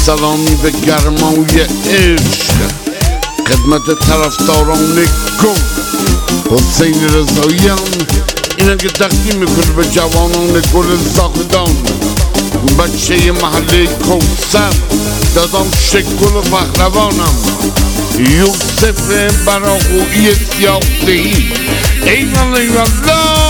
سلامی به گرمای عشق خدمت طرفداران گل حسین رضاییان، اینه که تقدیم میکنه به جوانان گل زاهدان، بچه محله کوثر، دادام شکل و پهلوانم، یوسف براقویی سیاه‌دهی. ایوالله ایوالله.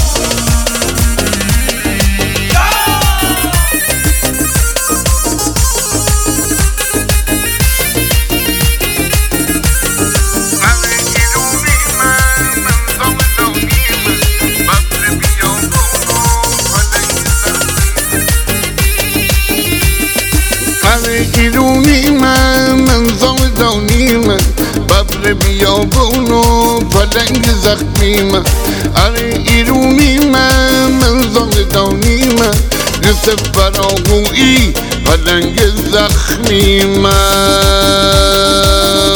ایرونی من زاهدانی من، ببر بیابون و پلنگ زخمی من. اره ایرونی من زاهدانی من، یوسف براقویی پلنگ زخمی من.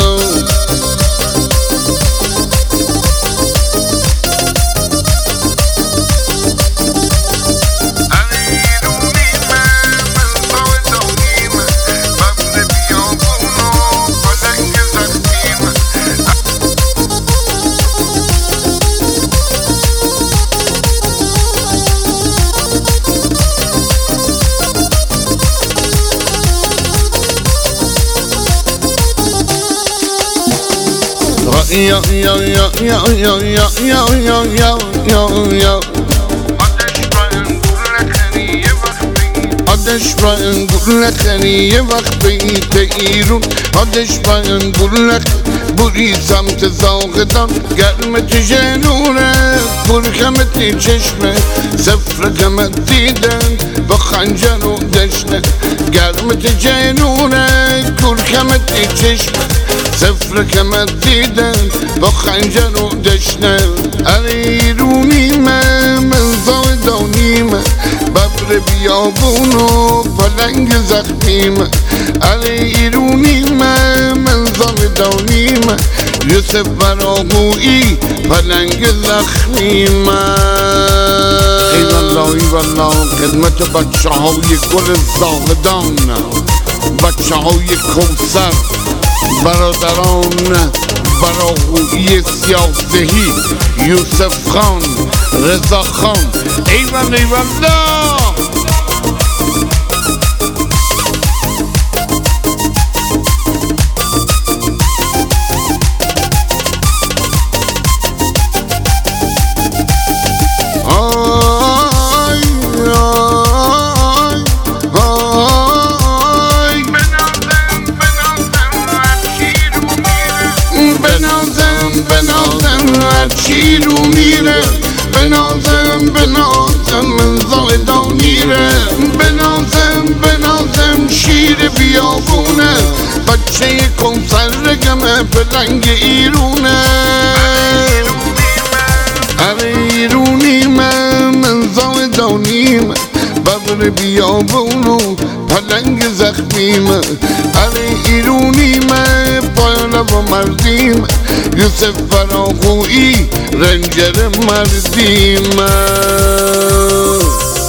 یا یا یا یا یا یا یا یا یا یا آتش را انگور نخری یه وقت بیت ایرون، آتش را انگور نخری بوری سمت زاهدان، گرمت جنونه پرکمت چشمه، صفر کمت دیدن با خنجر و دشنه. گرمت جنونه پرکمت چشمه، صفر کمت دیدن با خنجر و دشنه. اره ایرونی من زاهدانی من، ببر بیابون و پلنگ زخمی من. اره ایرونی من زاهدانی من، یوسف براقویی پلنگ زخمی من. ایوالله ایوالله. خدمت بچه های گل زاهدان، بچه های کوثر، برادران براقویی سیاه‌دهی، یوسف خان، رضا خان. ایوالله ایوالله. شیرو میره بنازم من زاهدانیره، بنازم شیر بیابونه، بچه کوثر گمه پلنگ ایرونه. اره ایرونی من زاهدانی من، ببر بیابون و پلنگ زخمی من. اره ایرونی من پایانه و مردی من، یوسف براقویی رنجر مردی من.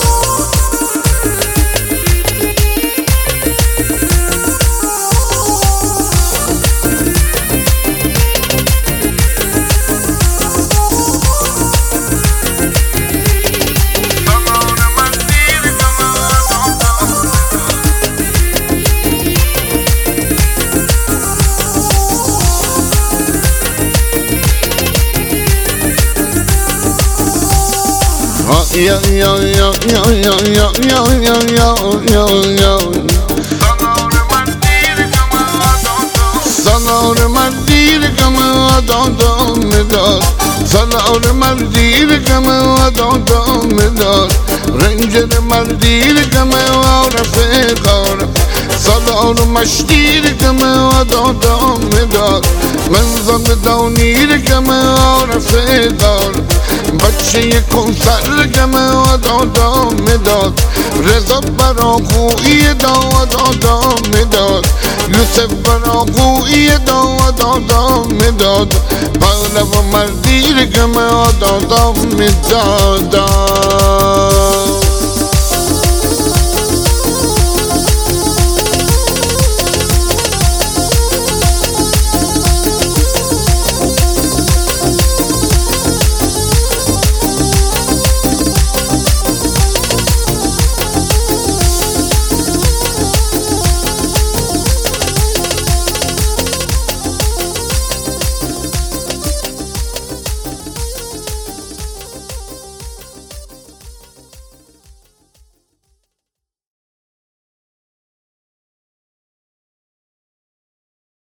یا یا یا یا یا یا یا یا یا یا سالار مردیر کم آدادم دار، سالار مردیر کم آدادم دار، رنجر مردیر کم عارفه کار، سالار مشتیر کم آدادم دار، من زاهدانیر کم عارفه کار، بچه کوثر کم آدادم داد، رضا براقویی دادم داد، یوسف براقویی دادم داد، پهلو مردیر کم آدادم داد.